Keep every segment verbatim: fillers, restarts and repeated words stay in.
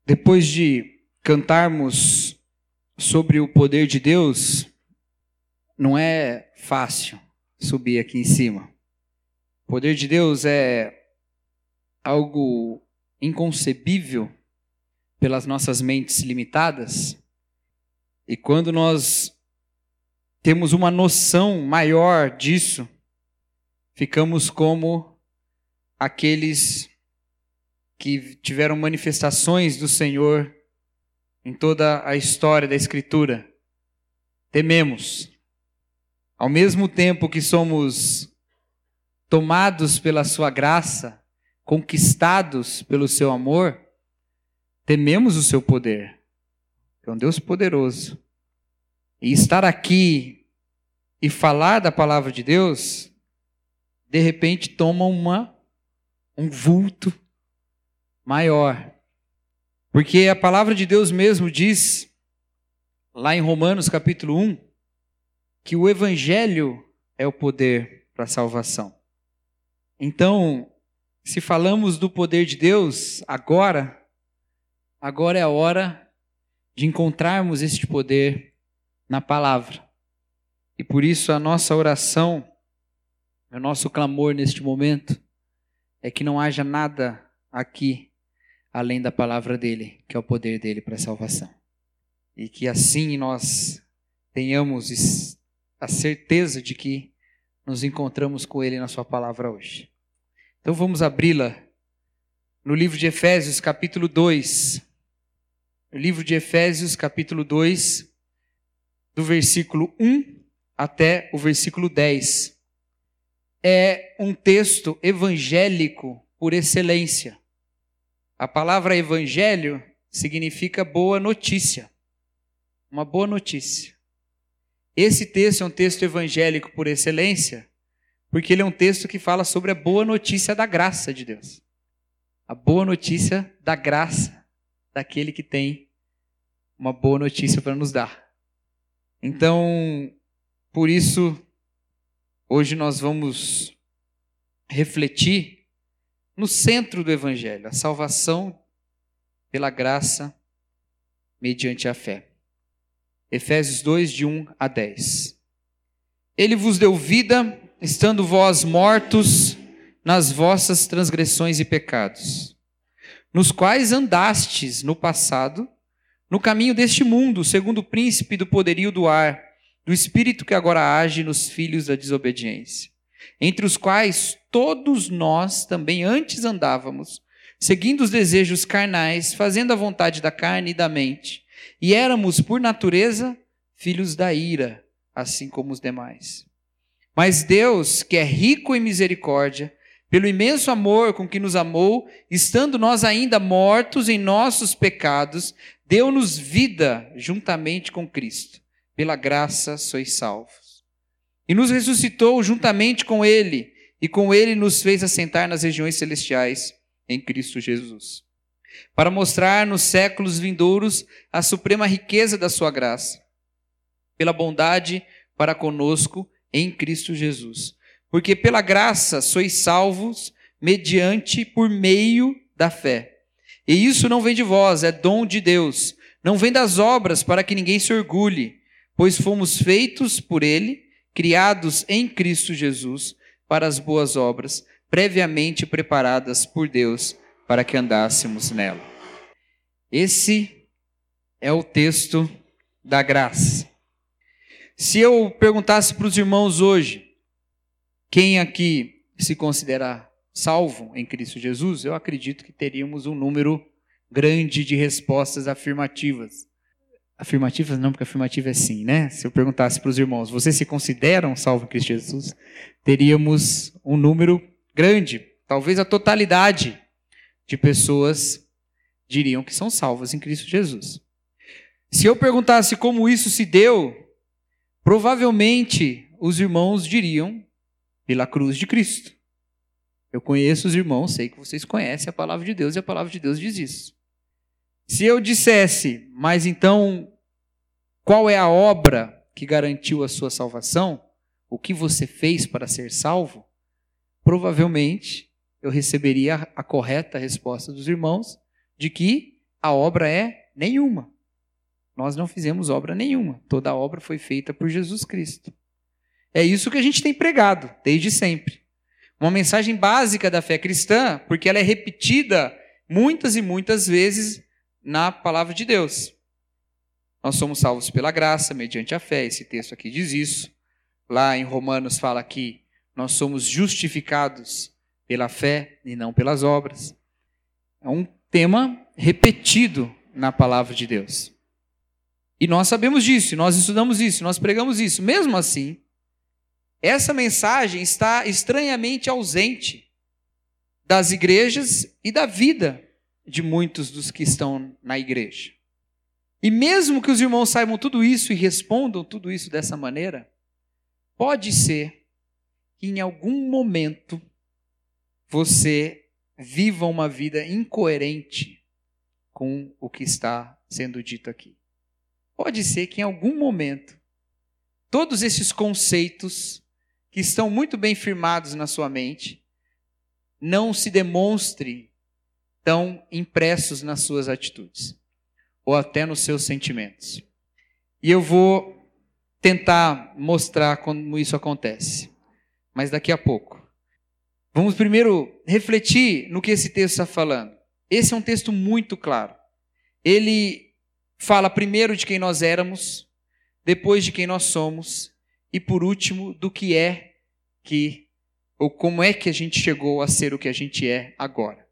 Depois de cantarmos sobre o poder de Deus, não é fácil subir aqui em cima. O poder de Deus é algo inconcebível pelas nossas mentes limitadas. E quando nós temos uma noção maior disso, ficamos como aqueles que tiveram manifestações do Senhor em toda a história da Escritura. Tememos. Ao mesmo tempo que somos tomados pela sua graça, conquistados pelo seu amor, tememos o seu poder. É um Deus poderoso. E estar aqui e falar da palavra de Deus, de repente toma uma, um vulto maior. Porque a palavra de Deus mesmo diz, lá em Romanos capítulo um, que o Evangelho é o poder para a salvação. Então, se falamos do poder de Deus, agora, agora é a hora de encontrarmos este poder na palavra. E por isso a nossa oração, o nosso clamor neste momento, é que não haja nada aqui além da palavra dele, que é o poder dele para a salvação. E que assim nós tenhamos a certeza de que nos encontramos com ele na sua palavra hoje. Então vamos abri-la no livro de Efésios, capítulo dois. O livro de Efésios, capítulo dois, do versículo um até o versículo dez. É um texto evangélico por excelência. A palavra evangelho significa boa notícia. Uma boa notícia. Esse texto é um texto evangélico por excelência, porque ele é um texto que fala sobre a boa notícia da graça de Deus. A boa notícia da graça daquele que tem uma boa notícia para nos dar. Então, por isso, hoje nós vamos refletir no centro do Evangelho, a salvação pela graça mediante a fé. Efésios dois, de um a dez. Ele vos deu vida, estando vós mortos nas vossas transgressões e pecados, nos quais andastes no passado, no caminho deste mundo, segundo o príncipe do poderio do ar, do espírito que agora age nos filhos da desobediência, entre os quais todos nós também antes andávamos, seguindo os desejos carnais, fazendo a vontade da carne e da mente, e éramos, por natureza, filhos da ira, assim como os demais. Mas Deus, que é rico em misericórdia, pelo imenso amor com que nos amou, estando nós ainda mortos em nossos pecados, deu-nos vida juntamente com Cristo. Pela graça sois salvos. E nos ressuscitou juntamente com Ele, e com Ele nos fez assentar nas regiões celestiais em Cristo Jesus, para mostrar nos séculos vindouros a suprema riqueza da sua graça, pela bondade para conosco em Cristo Jesus. Porque pela graça sois salvos mediante, por meio da fé. E isso não vem de vós, é dom de Deus. Não vem das obras para que ninguém se orgulhe, pois fomos feitos por Ele, criados em Cristo Jesus, para as boas obras, previamente preparadas por Deus, para que andássemos nela. Esse é o texto da graça. Se eu perguntasse para os irmãos hoje, quem aqui se considera salvo em Cristo Jesus, eu acredito que teríamos um número grande de respostas afirmativas. Afirmativas não, porque afirmativa é sim, né? Se eu perguntasse para os irmãos, vocês se consideram salvos em Cristo Jesus? Teríamos um número grande, talvez a totalidade de pessoas diriam que são salvas em Cristo Jesus. Se eu perguntasse como isso se deu, provavelmente os irmãos diriam pela cruz de Cristo. Eu conheço os irmãos, sei que vocês conhecem a palavra de Deus e a palavra de Deus diz isso. Se eu dissesse, mas então, qual é a obra que garantiu a sua salvação? O que você fez para ser salvo? Provavelmente eu receberia a correta resposta dos irmãos de que a obra é nenhuma. Nós não fizemos obra nenhuma. Toda a obra foi feita por Jesus Cristo. É isso que a gente tem pregado desde sempre. Uma mensagem básica da fé cristã, porque ela é repetida muitas e muitas vezes na palavra de Deus. Nós somos salvos pela graça, mediante a fé. Esse texto aqui diz isso. Lá em Romanos fala que nós somos justificados pela fé e não pelas obras. É um tema repetido na palavra de Deus. E nós sabemos disso, nós estudamos isso, nós pregamos isso. Mesmo assim, essa mensagem está estranhamente ausente das igrejas e da vida de muitos dos que estão na igreja. E mesmo que os irmãos saibam tudo isso e respondam tudo isso dessa maneira, pode ser que em algum momento você viva uma vida incoerente com o que está sendo dito aqui. Pode ser que em algum momento todos esses conceitos que estão muito bem firmados na sua mente não se demonstrem tão impressos nas suas atitudes ou até nos seus sentimentos. E eu vou tentar mostrar como isso acontece, mas daqui a pouco. Vamos primeiro refletir no que esse texto está falando. Esse é um texto muito claro. Ele fala primeiro de quem nós éramos, depois de quem nós somos e por último do que é que, ou como é que a gente chegou a ser o que a gente é agora.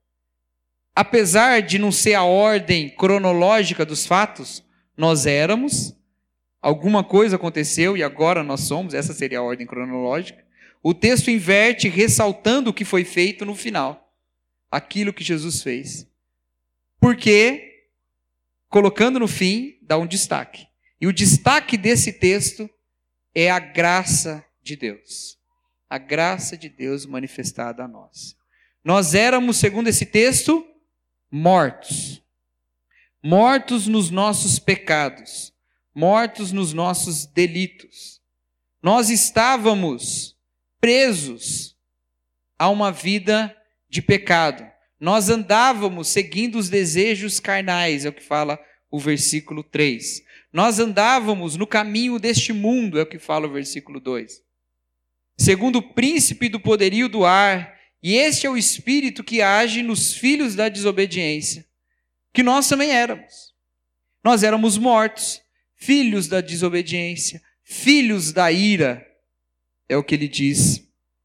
Apesar de não ser a ordem cronológica dos fatos, nós éramos, alguma coisa aconteceu e agora nós somos, essa seria a ordem cronológica. O texto inverte ressaltando o que foi feito no final, aquilo que Jesus fez. Porque, colocando no fim, dá um destaque. E o destaque desse texto é a graça de Deus. A graça de Deus manifestada a nós. Nós éramos, segundo esse texto, mortos. Mortos nos nossos pecados. Mortos nos nossos delitos. Nós estávamos presos a uma vida de pecado. Nós andávamos seguindo os desejos carnais, é o que fala o versículo três. Nós andávamos no caminho deste mundo, é o que fala o versículo dois. Segundo o príncipe do poderio do ar, e este é o espírito que age nos filhos da desobediência, que nós também éramos. Nós éramos mortos, filhos da desobediência, filhos da ira, é o que ele diz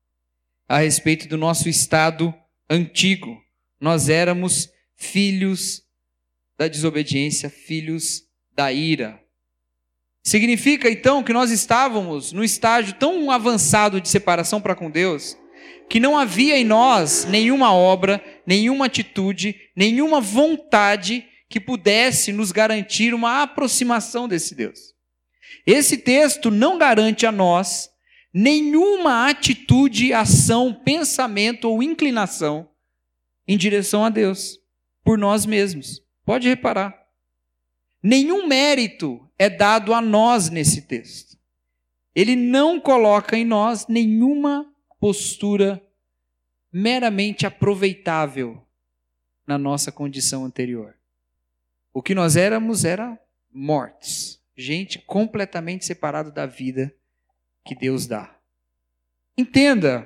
a respeito do nosso estado antigo. Nós éramos filhos da desobediência, filhos da ira. Significa então que nós estávamos num estágio tão avançado de separação para com Deus, que não havia em nós nenhuma obra, nenhuma atitude, nenhuma vontade que pudesse nos garantir uma aproximação desse Deus. Esse texto não garante a nós nenhuma atitude, ação, pensamento ou inclinação em direção a Deus, por nós mesmos. Pode reparar. Nenhum mérito é dado a nós nesse texto. Ele não coloca em nós nenhuma postura meramente aproveitável na nossa condição anterior. O que nós éramos era mortos. Gente completamente separada da vida que Deus dá. Entenda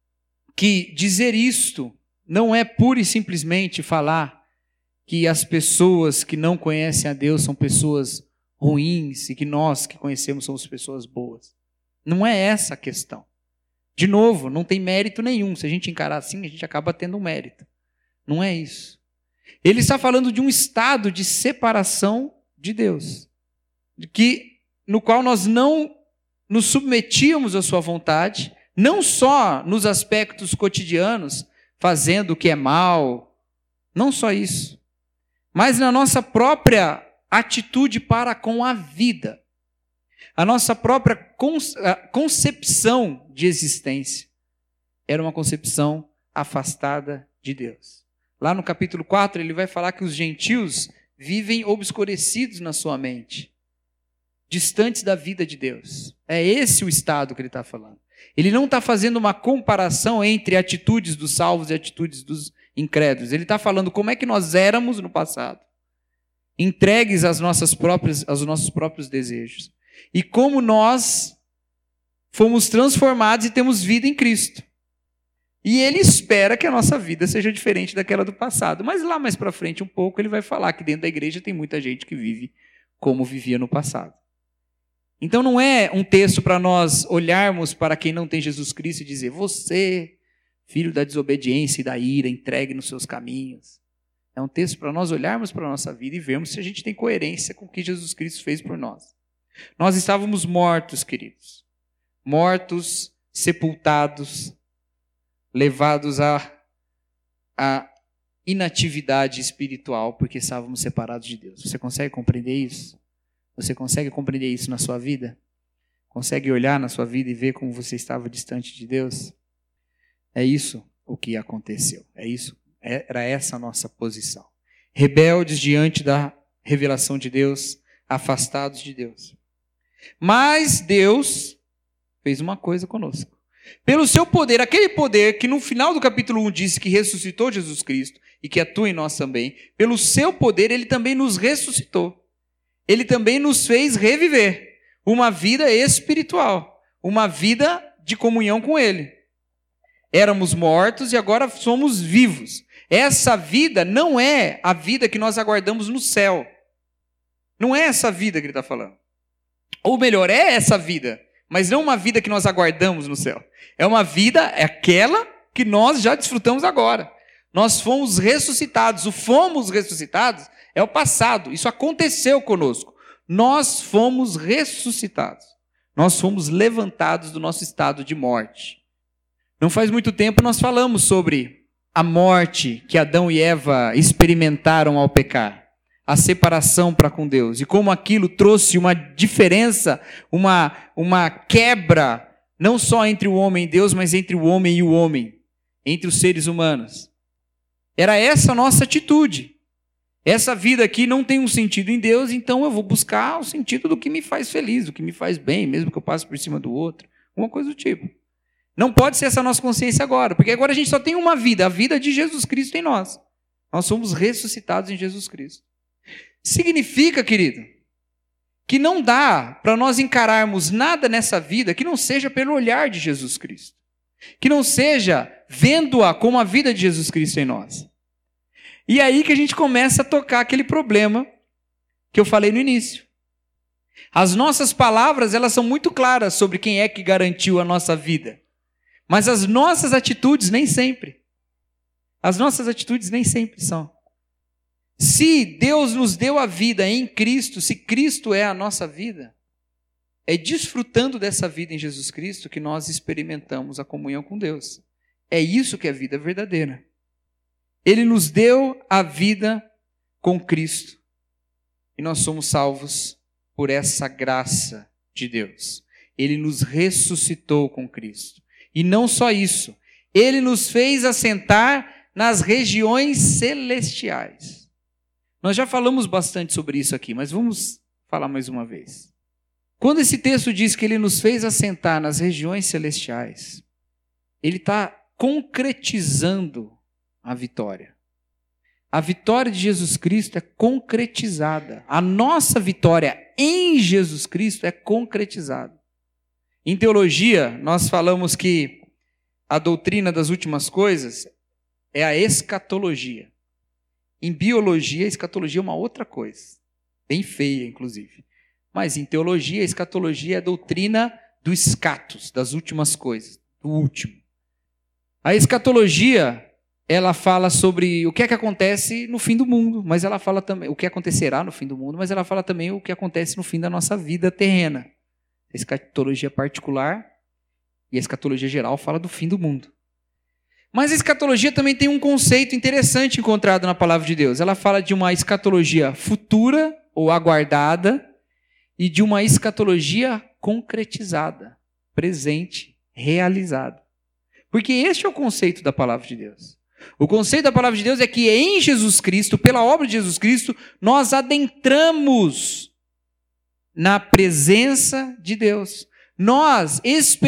que dizer isto não é pura e simplesmente falar que as pessoas que não conhecem a Deus são pessoas ruins e que nós que conhecemos somos pessoas boas. Não é essa a questão. De novo, não tem mérito nenhum. Se a gente encarar assim, a gente acaba tendo um mérito. Não é isso. Ele está falando de um estado de separação de Deus, de que, no qual nós não nos submetíamos à sua vontade, não só nos aspectos cotidianos, fazendo o que é mal, não só isso, mas na nossa própria atitude para com a vida, a nossa própria concepção de existência era uma concepção afastada de Deus. Lá no capítulo quatro ele vai falar que os gentios vivem obscurecidos na sua mente, distantes da vida de Deus. É esse o estado que ele está falando. Ele não está fazendo uma comparação entre atitudes dos salvos e atitudes dos incrédulos. Ele está falando como é que nós éramos no passado entregues às nossas próprias, aos nossos próprios desejos. E como nós fomos transformados e temos vida em Cristo. E ele espera que a nossa vida seja diferente daquela do passado. Mas lá mais para frente um pouco ele vai falar que dentro da igreja tem muita gente que vive como vivia no passado. Então não é um texto para nós olharmos para quem não tem Jesus Cristo e dizer: você, filho da desobediência e da ira, entregue nos seus caminhos. É um texto para nós olharmos para a nossa vida e vermos se a gente tem coerência com o que Jesus Cristo fez por nós. Nós estávamos mortos, queridos. Mortos, sepultados, levados à, à inatividade espiritual, porque estávamos separados de Deus. Você consegue compreender isso? Você consegue compreender isso na sua vida? Consegue olhar na sua vida e ver como você estava distante de Deus? É isso o que aconteceu. É isso, era essa a nossa posição. Rebeldes diante da revelação de Deus, afastados de Deus. Mas Deus fez uma coisa conosco. Pelo seu poder, aquele poder que no final do capítulo um disse que ressuscitou Jesus Cristo e que atua em nós também, pelo seu poder ele também nos ressuscitou. Ele também nos fez reviver uma vida espiritual, uma vida de comunhão com ele. Éramos mortos e agora somos vivos. Essa vida não é a vida que nós aguardamos no céu. Não é essa vida que ele está falando. Ou melhor, é essa vida, mas não uma vida que nós aguardamos no céu. É uma vida, é aquela que nós já desfrutamos agora. Nós fomos ressuscitados. O fomos ressuscitados é o passado. Isso aconteceu conosco. Nós fomos ressuscitados. Nós fomos levantados do nosso estado de morte. Não faz muito tempo nós falamos sobre a morte que Adão e Eva experimentaram ao pecar. A separação para com Deus. E como aquilo trouxe uma diferença, uma, uma quebra, não só entre o homem e Deus, mas entre o homem e o homem. Entre os seres humanos. Era essa a nossa atitude. Essa vida aqui não tem um sentido em Deus, então eu vou buscar o sentido do que me faz feliz, do que me faz bem, mesmo que eu passe por cima do outro. Uma coisa do tipo. Não pode ser essa a nossa consciência agora, porque agora a gente só tem uma vida, a vida de Jesus Cristo em nós. Nós somos ressuscitados em Jesus Cristo. Significa, querido, que não dá para nós encararmos nada nessa vida que não seja pelo olhar de Jesus Cristo. Que não seja vendo-a como a vida de Jesus Cristo em nós. E é aí que a gente começa a tocar aquele problema que eu falei no início. As nossas palavras, elas são muito claras sobre quem é que garantiu a nossa vida. Mas as nossas atitudes nem sempre. As nossas atitudes nem sempre são. Se Deus nos deu a vida em Cristo, se Cristo é a nossa vida, é desfrutando dessa vida em Jesus Cristo que nós experimentamos a comunhão com Deus. É isso que é a vida verdadeira. Ele nos deu a vida com Cristo. E nós somos salvos por essa graça de Deus. Ele nos ressuscitou com Cristo. E não só isso. Ele nos fez assentar nas regiões celestiais. Nós já falamos bastante sobre isso aqui, mas vamos falar mais uma vez. Quando esse texto diz que ele nos fez assentar nas regiões celestiais, ele está concretizando a vitória. A vitória de Jesus Cristo é concretizada. A nossa vitória em Jesus Cristo é concretizada. Em teologia, nós falamos que a doutrina das últimas coisas é a escatologia. Em biologia, a escatologia é uma outra coisa. Bem feia, inclusive. Mas em teologia, a escatologia é a doutrina do escatos, das últimas coisas, do último. A escatologia, ela fala sobre o que é que acontece no fim do mundo, mas ela fala também o que acontecerá no fim do mundo, mas ela fala também o que acontece no fim da nossa vida terrena. A escatologia particular e a escatologia geral fala do fim do mundo. Mas a escatologia também tem um conceito interessante encontrado na palavra de Deus. Ela fala de uma escatologia futura ou aguardada e de uma escatologia concretizada, presente, realizada. Porque este é o conceito da palavra de Deus. O conceito da palavra de Deus é que em Jesus Cristo, pela obra de Jesus Cristo, nós adentramos na presença de Deus. Nós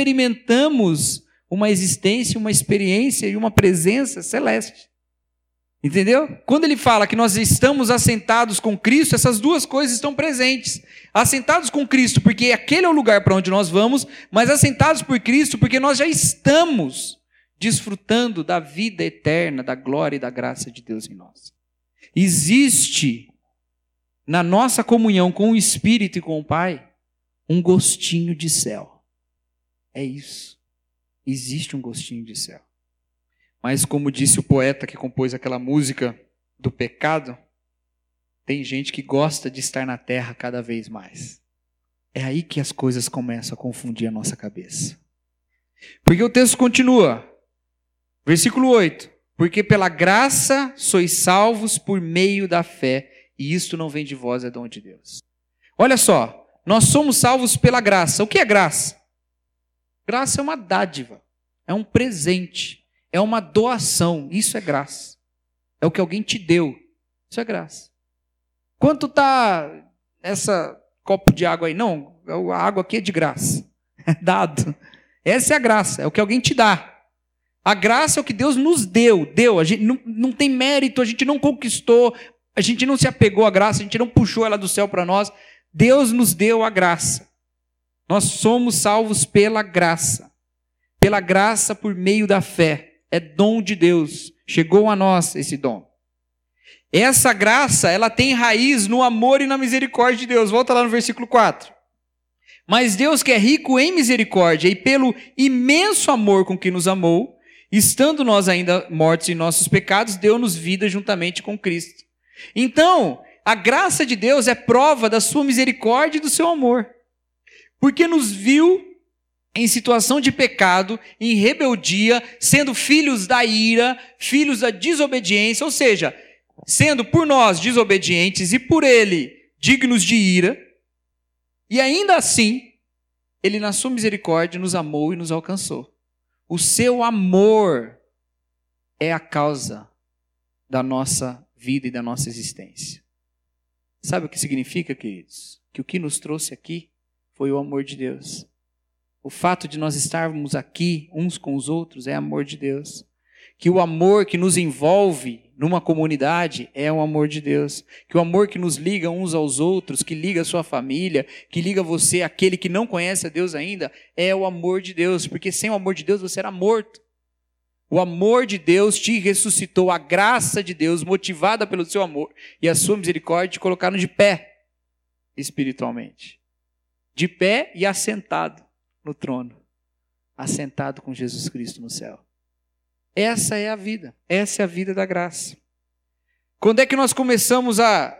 experimentamos uma existência, uma experiência e uma presença celeste. Entendeu? Quando ele fala que nós estamos assentados com Cristo, essas duas coisas estão presentes. Assentados com Cristo, porque aquele é o lugar para onde nós vamos, mas assentados por Cristo, porque nós já estamos desfrutando da vida eterna, da glória e da graça de Deus em nós. Existe na nossa comunhão com o Espírito e com o Pai um gostinho de céu. É isso. Existe um gostinho de céu. Mas como disse o poeta que compôs aquela música do pecado, tem gente que gosta de estar na terra cada vez mais. É aí que as coisas começam a confundir a nossa cabeça. Porque o texto continua, versículo oito. Porque pela graça sois salvos por meio da fé, e isto não vem de vós, é dom de Deus. Olha só, nós somos salvos pela graça. O que é graça? Graça é uma dádiva, é um presente. É uma doação, isso é graça. É o que alguém te deu, isso é graça. Quanto está essa copo de água aí? Não, a água aqui é de graça, é dado. Essa é a graça, é o que alguém te dá. A graça é o que Deus nos deu, deu. A gente não, não tem mérito, a gente não conquistou, a gente não se apegou à graça, a gente não puxou ela do céu para nós. Deus nos deu a graça. Nós somos salvos pela graça. Pela graça por meio da fé. É dom de Deus. Chegou a nós esse dom. Essa graça, ela tem raiz no amor e na misericórdia de Deus. Volta lá no versículo quatro. Mas Deus, que é rico em misericórdia e pelo imenso amor com que nos amou, estando nós ainda mortos em nossos pecados, deu-nos vida juntamente com Cristo. Então, a graça de Deus é prova da sua misericórdia e do seu amor. Porque nos viu em situação de pecado, em rebeldia, sendo filhos da ira, filhos da desobediência, ou seja, sendo por nós desobedientes e por ele dignos de ira, e ainda assim, ele na sua misericórdia nos amou e nos alcançou. O seu amor é a causa da nossa vida e da nossa existência. Sabe o que significa, queridos? Que o que nos trouxe aqui foi o amor de Deus. O fato de nós estarmos aqui uns com os outros é amor de Deus. Que o amor que nos envolve numa comunidade é o amor de Deus. Que o amor que nos liga uns aos outros, que liga a sua família, que liga você, aquele que não conhece a Deus ainda, é o amor de Deus. Porque sem o amor de Deus você era morto. O amor de Deus te ressuscitou, a graça de Deus, motivada pelo seu amor e a sua misericórdia, te colocaram de pé espiritualmente. De pé e assentado no trono, assentado com Jesus Cristo no céu. Essa é a vida, essa é a vida da graça. Quando é que nós começamos a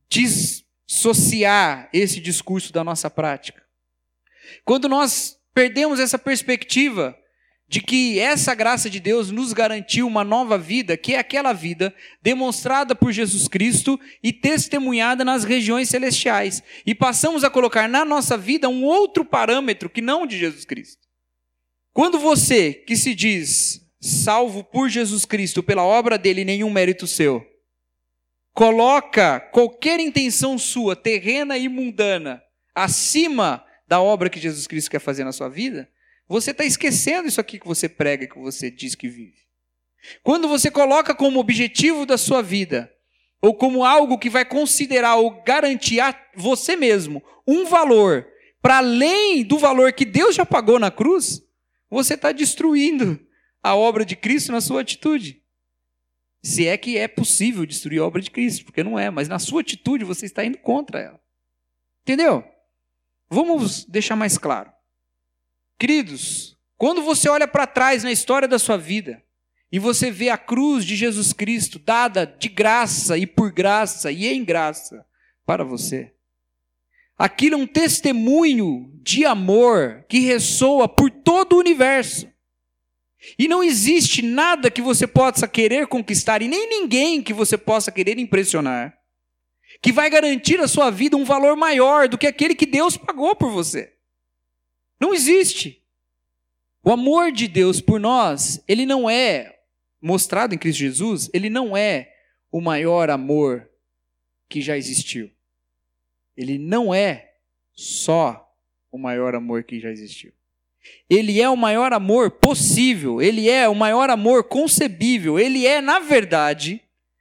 dissociar esse discurso da nossa prática? Quando nós perdemos essa perspectiva de que essa graça de Deus nos garantiu uma nova vida, que é aquela vida demonstrada por Jesus Cristo e testemunhada nas regiões celestiais. E passamos a colocar na nossa vida um outro parâmetro que não o de Jesus Cristo. Quando você, que se diz salvo por Jesus Cristo, pela obra dele, nenhum mérito seu, coloca qualquer intenção sua, terrena e mundana, acima da obra que Jesus Cristo quer fazer na sua vida, você está esquecendo isso aqui que você prega, que você diz que vive. Quando você coloca como objetivo da sua vida, ou como algo que vai considerar ou garantir a você mesmo um valor, para além do valor que Deus já pagou na cruz, você está destruindo a obra de Cristo na sua atitude. Se é que é possível destruir a obra de Cristo, porque não é, mas na sua atitude você está indo contra ela. Entendeu? Vamos deixar mais claro. Queridos, quando você olha para trás na história da sua vida e você vê a cruz de Jesus Cristo dada de graça e por graça e em graça para você, aquilo é um testemunho de amor que ressoa por todo o universo. E não existe nada que você possa querer conquistar e nem ninguém que você possa querer impressionar que vai garantir à sua vida um valor maior do que aquele que Deus pagou por você. Não existe. O amor de Deus por nós, ele não é mostrado em Cristo Jesus, ele não é o maior amor que já existiu. Ele não é só o maior amor que já existiu. Ele é o maior amor possível, ele é o maior amor concebível, ele é, na verdade,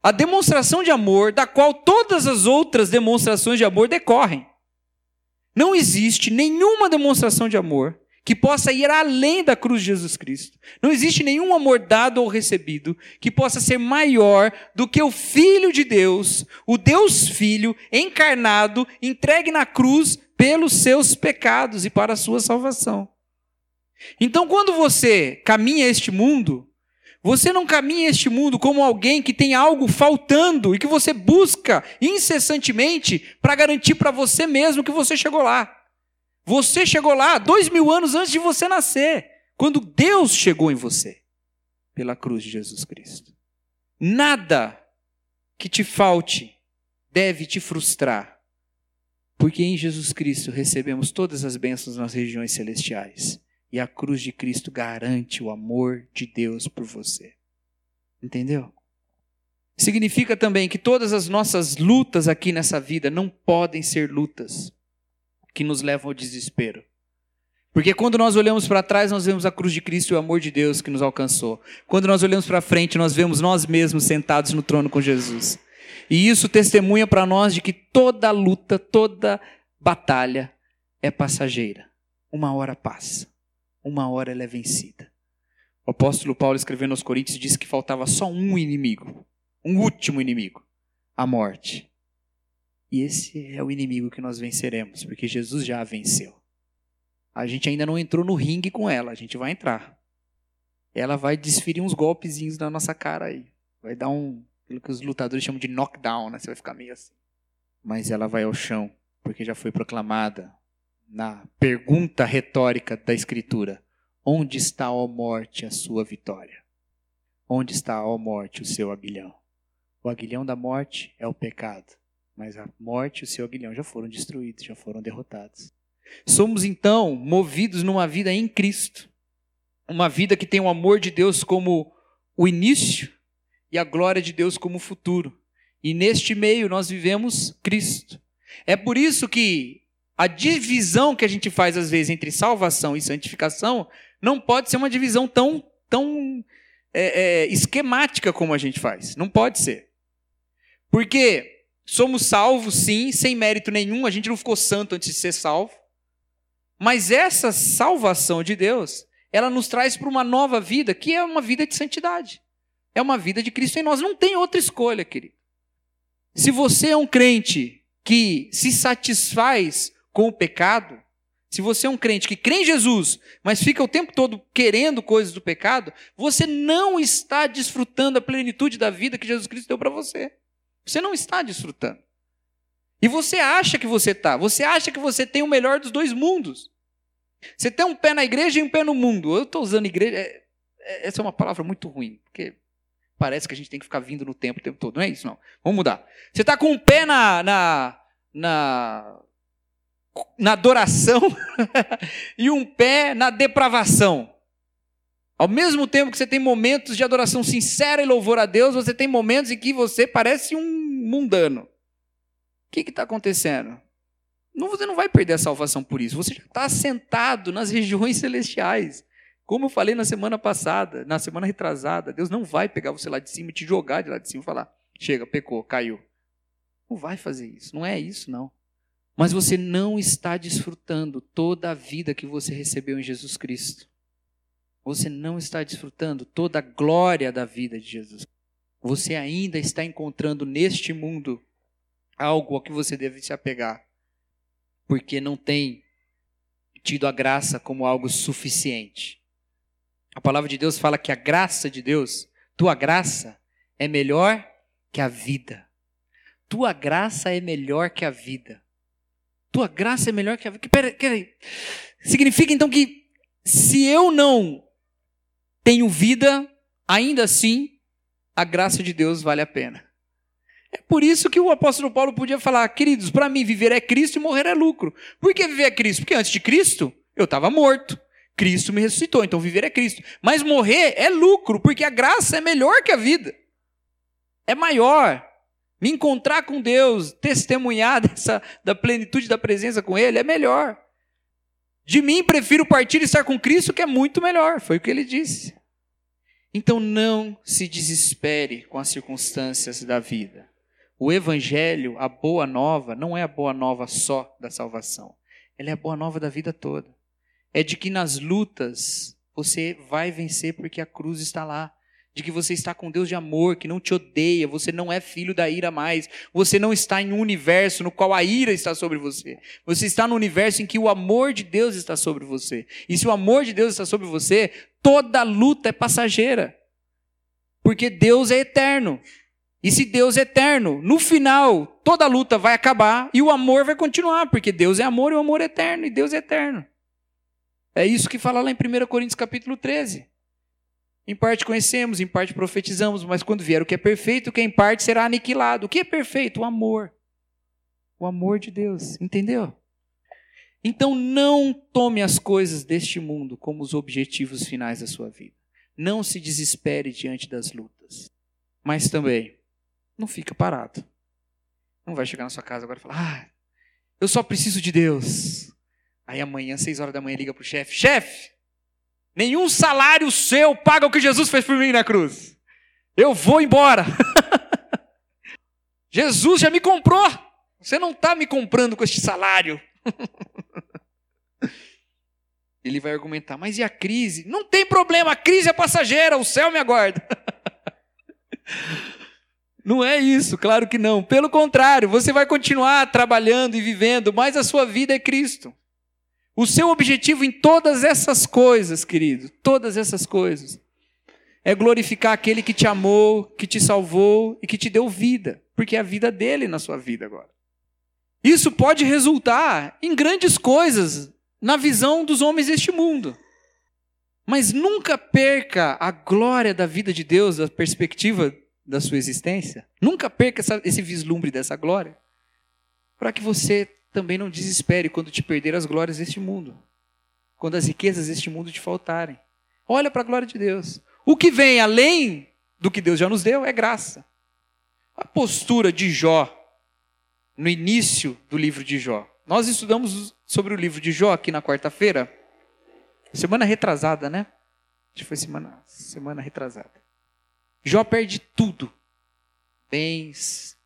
a demonstração de amor da qual todas as outras demonstrações de amor decorrem. Não existe nenhuma demonstração de amor que possa ir além da cruz de Jesus Cristo. Não existe nenhum amor dado ou recebido que possa ser maior do que o Filho de Deus, o Deus Filho encarnado, entregue na cruz pelos seus pecados e para a sua salvação. Então, quando você caminha este mundo, você não caminha este mundo como alguém que tem algo faltando e que você busca incessantemente para garantir para você mesmo que você chegou lá. Você chegou lá dois mil anos antes de você nascer, quando Deus chegou em você, pela cruz de Jesus Cristo. Nada que te falte deve te frustrar, porque em Jesus Cristo recebemos todas as bênçãos nas regiões celestiais, e a cruz de Cristo garante o amor de Deus por você. Entendeu? Significa também que todas as nossas lutas aqui nessa vida não podem ser lutas que nos levam ao desespero. Porque quando nós olhamos para trás, nós vemos a cruz de Cristo e o amor de Deus que nos alcançou. Quando nós olhamos para frente, nós vemos nós mesmos sentados no trono com Jesus. E isso testemunha para nós de que toda luta, toda batalha é passageira. Uma hora passa, uma hora ela é vencida. O apóstolo Paulo, escrevendo aos Coríntios, disse que faltava só um inimigo, um último inimigo, a morte. E esse é o inimigo que nós venceremos, porque Jesus já a venceu. A gente ainda não entrou no ringue com ela, a gente vai entrar. Ela vai desferir uns golpezinhos na nossa cara aí. Vai dar um, aquilo que os lutadores chamam de knockdown, né? Você vai ficar meio assim. Mas ela vai ao chão, porque já foi proclamada na pergunta retórica da Escritura: onde está, ó morte, a sua vitória? Onde está, ó morte, o seu aguilhão? O aguilhão da morte é o pecado. Mas a morte e o seu aguilhão já foram destruídos, já foram derrotados. Somos então movidos numa vida em Cristo. Uma vida que tem o amor de Deus como o início e a glória de Deus como o futuro. E neste meio nós vivemos Cristo. É por isso que a divisão que a gente faz às vezes entre salvação e santificação não pode ser uma divisão tão, tão é, é, esquemática como a gente faz. Não pode ser. Porque somos salvos, sim, sem mérito nenhum. A gente não ficou santo antes de ser salvo. Mas essa salvação de Deus, ela nos traz para uma nova vida, que é uma vida de santidade. É uma vida de Cristo em nós. Não tem outra escolha, querido. Se você é um crente que se satisfaz com o pecado, se você é um crente que crê em Jesus, mas fica o tempo todo querendo coisas do pecado, você não está desfrutando a plenitude da vida que Jesus Cristo deu para você. Você não está desfrutando. E você acha que você está. Você acha que você tem o melhor dos dois mundos. Você tem um pé na igreja e um pé no mundo. Eu estou usando igreja... É, é, essa é uma palavra muito ruim. Porque parece que a gente tem que ficar vindo no tempo o tempo todo. Não é isso, não. Vamos mudar. Você está com um pé na... na, na, na adoração e um pé na depravação. Ao mesmo tempo que você tem momentos de adoração sincera e louvor a Deus, você tem momentos em que você parece um mundano. O que está acontecendo? Não, você não vai perder a salvação por isso. Você já está assentado nas regiões celestiais. Como eu falei na semana passada, na semana retrasada, Deus não vai pegar você lá de cima e te jogar de lá de cima e falar: chega, pecou, caiu. Não vai fazer isso. Não é isso, não. Mas você não está desfrutando toda a vida que você recebeu em Jesus Cristo. Você não está desfrutando toda a glória da vida de Jesus. Você ainda está encontrando neste mundo algo ao que você deve se apegar, porque não tem tido a graça como algo suficiente. A palavra de Deus fala que a graça de Deus, tua graça, é melhor que a vida. Tua graça é melhor que a vida. Tua graça é melhor que a vida. Peraí, peraí. Significa então que se eu não tenho vida, ainda assim, a graça de Deus vale a pena. É por isso que o apóstolo Paulo podia falar: queridos, para mim viver é Cristo e morrer é lucro. Por que viver é Cristo? Porque antes de Cristo, eu estava morto. Cristo me ressuscitou, então viver é Cristo. Mas morrer é lucro, porque a graça é melhor que a vida. É maior. Me encontrar com Deus, testemunhar dessa, da plenitude da presença com Ele, é melhor. De mim, prefiro partir e estar com Cristo, que é muito melhor. Foi o que ele disse. Então não se desespere com as circunstâncias da vida. O evangelho, a boa nova, não é a boa nova só da salvação. Ela é a boa nova da vida toda. É de que nas lutas você vai vencer porque a cruz está lá. De que você está com Deus de amor, que não te odeia, você não é filho da ira mais. Você não está em um universo no qual a ira está sobre você. Você está no universo em que o amor de Deus está sobre você. E se o amor de Deus está sobre você, toda luta é passageira. Porque Deus é eterno. E se Deus é eterno, no final, toda luta vai acabar e o amor vai continuar. Porque Deus é amor e o amor é eterno. E Deus é eterno. É isso que fala lá em primeira Coríntios capítulo treze. Em parte conhecemos, em parte profetizamos, mas quando vier o que é perfeito, o que é em parte será aniquilado. O que é perfeito? O amor. O amor de Deus. Entendeu? Então não tome as coisas deste mundo como os objetivos finais da sua vida. Não se desespere diante das lutas. Mas também, não fica parado. Não vai chegar na sua casa agora e falar, ah, eu só preciso de Deus. Aí amanhã, seis horas da manhã, liga para o chefe. Chefe, nenhum salário seu paga o que Jesus fez por mim na cruz. Eu vou embora. Jesus já me comprou. Você não está me comprando com este salário. Ele vai argumentar, mas e a crise? Não tem problema, a crise é passageira, o céu me aguarda. Não é isso, claro que não. Pelo contrário, você vai continuar trabalhando e vivendo, mas a sua vida é Cristo. O seu objetivo em todas essas coisas, querido, todas essas coisas, é glorificar aquele que te amou, que te salvou e que te deu vida, porque é a vida dele na sua vida agora. Isso pode resultar em grandes coisas na visão dos homens deste mundo. Mas nunca perca a glória da vida de Deus, da perspectiva da sua existência. Nunca perca essa, esse vislumbre dessa glória, para que você também não desespere quando te perder as glórias deste mundo, quando as riquezas deste mundo te faltarem. Olha para a glória de Deus. O que vem além do que Deus já nos deu é graça. A postura de Jó, no início do livro de Jó. Nós estudamos sobre o livro de Jó aqui na quarta-feira, semana retrasada, né? Acho que foi semana, semana retrasada. Jó perde tudo. Bens,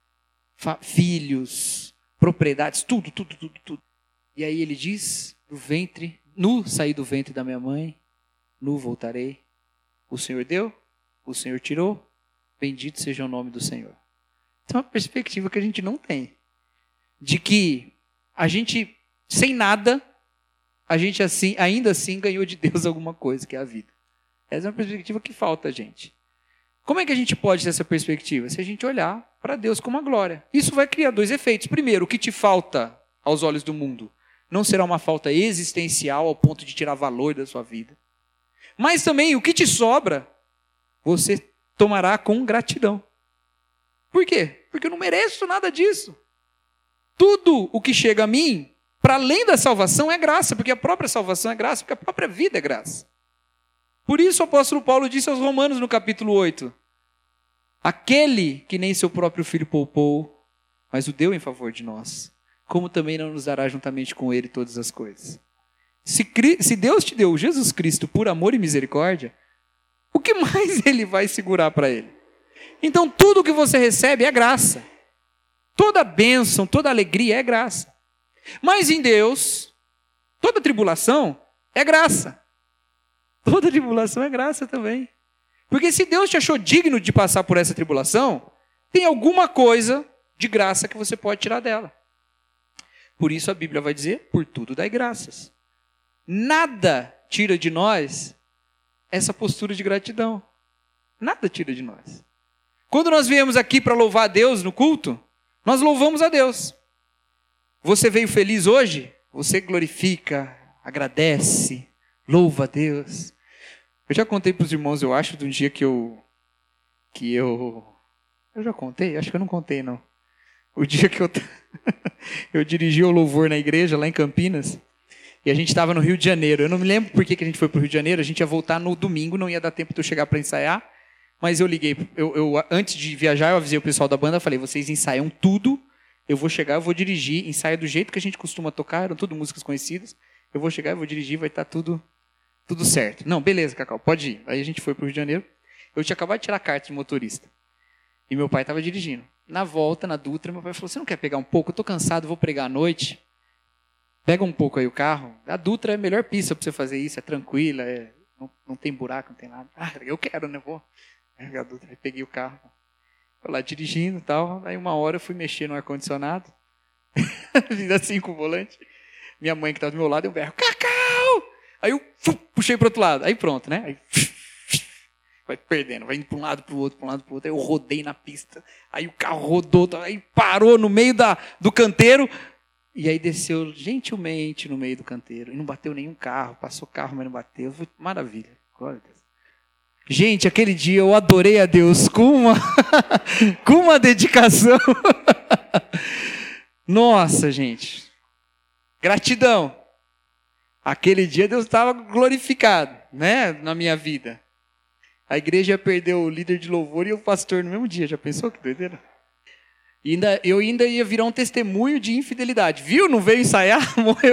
filhos, propriedades, tudo, tudo, tudo, tudo. E aí ele diz, do ventre, nu saí do ventre da minha mãe, nu voltarei. O Senhor deu, o Senhor tirou, bendito seja o nome do Senhor. Então é uma perspectiva que a gente não tem. De que a gente, sem nada, a gente assim, ainda assim ganhou de Deus alguma coisa, que é a vida. Essa é uma perspectiva que falta a gente. Como é que a gente pode ter essa perspectiva? Se a gente olhar para Deus com uma glória. Isso vai criar dois efeitos. Primeiro, o que te falta aos olhos do mundo não será uma falta existencial ao ponto de tirar valor da sua vida. Mas também, o que te sobra, você tomará com gratidão. Por quê? Porque eu não mereço nada disso. Tudo o que chega a mim, para além da salvação, é graça, porque a própria salvação é graça, porque a própria vida é graça. Por isso o apóstolo Paulo disse aos Romanos no capítulo oito, aquele que nem seu próprio filho poupou, mas o deu em favor de nós, como também não nos dará juntamente com ele todas as coisas. Se, se Deus te deu Jesus Cristo por amor e misericórdia, o que mais ele vai segurar para ele? Então tudo que você recebe é graça. Toda bênção, toda alegria é graça. Mas em Deus, toda tribulação é graça. Toda tribulação é graça também. Porque se Deus te achou digno de passar por essa tribulação, tem alguma coisa de graça que você pode tirar dela. Por isso a Bíblia vai dizer, por tudo dai graças. Nada tira de nós essa postura de gratidão. Nada tira de nós. Quando nós viemos aqui para louvar a Deus no culto, nós louvamos a Deus. Você veio feliz hoje? Você glorifica, agradece, louva a Deus. Eu já contei para os irmãos, eu acho, de um dia que eu... que eu... Eu já contei? Acho que eu não contei, não. O dia que eu... eu dirigi o louvor na igreja, lá em Campinas, e a gente estava no Rio de Janeiro. Eu não me lembro por que que a gente foi para o Rio de Janeiro, a gente ia voltar no domingo, não ia dar tempo de eu chegar para ensaiar, mas eu liguei, eu, eu, antes de viajar, eu avisei o pessoal da banda, falei, vocês ensaiam tudo, eu vou chegar, eu vou dirigir, ensaia do jeito que a gente costuma tocar, eram tudo músicas conhecidas, eu vou chegar, eu vou dirigir, vai estar tudo... Tudo certo. Não, beleza, Cacau, pode ir. Aí a gente foi para o Rio de Janeiro. Eu tinha acabado de tirar a carta de motorista. E meu pai estava dirigindo. Na volta, na Dutra, meu pai falou, você não quer pegar um pouco? Eu estou cansado, vou pregar à noite. Pega um pouco aí o carro. A Dutra é a melhor pista para você fazer isso, é tranquila, é, não, não tem buraco, não tem nada. Ah, eu quero, né? Vou. A Dutra, aí peguei o carro. Fui lá dirigindo e tal. Aí uma hora eu fui mexer no ar-condicionado. Fiz assim com o volante. Minha mãe que estava do meu lado, eu berro, Cacau! Aí eu puxei para o outro lado. Aí pronto, né? Aí, vai perdendo, vai indo para um lado, para o outro, para um lado, para o outro. Aí eu rodei na pista. Aí o carro rodou, aí parou no meio da, do canteiro. E aí desceu gentilmente no meio do canteiro. E não bateu nenhum carro. Passou carro, mas não bateu. Foi maravilha. Glória a Deus. Gente, aquele dia eu adorei a Deus com uma, com uma dedicação. Nossa, gente. Gratidão. Aquele dia Deus estava glorificado, né, na minha vida. A igreja perdeu o líder de louvor e o pastor no mesmo dia. Já pensou que doideira? E ainda, eu ainda ia virar um testemunho de infidelidade. Viu? Não veio ensaiar? Morreu.